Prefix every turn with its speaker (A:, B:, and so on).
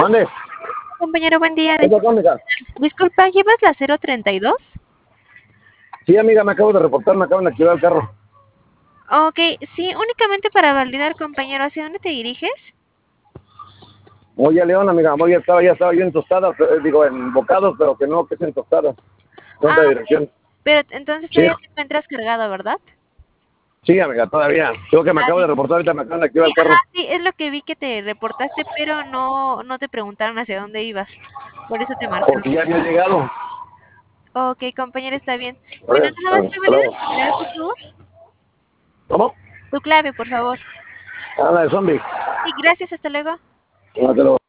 A: Mande.
B: Compañero, buen día.
A: ¿Qué pasó, amiga?
B: Disculpa, ¿llevas la 032?
A: Sí, amiga, me acabo de reportar, me acaban de activar el carro.
B: Ok, sí, únicamente para validar, compañero, ¿hacia dónde te diriges?
A: Voy a León, amiga, ya estaba yo en tostadas, en bocados, pero que no, que es en tostadas.
B: Ah,
A: Otra
B: ok.
A: dirección.
B: Pero entonces
A: Sí,
B: todavía te encuentras cargado, ¿verdad?
A: sí, amiga, todavía. Creo que me
B: Ah,
A: acabo de
B: bien.
A: reportar, ahorita me acaban de activar
B: Sí,
A: el
B: ajá,
A: carro.
B: sí, es lo que vi que te reportaste, pero no te preguntaron hacia dónde ibas. Por eso te marcaron.
A: Porque ya había llegado.
B: Ok, compañero, está bien.
A: A
B: Bueno,
A: ver,
B: nada más te
A: hasta
B: valido
A: luego.
B: generar, por favor.
A: ¿Cómo?
B: Tu clave, por favor.
A: Ah, la de zombie.
B: Sí, gracias, hasta luego.
A: Hasta luego.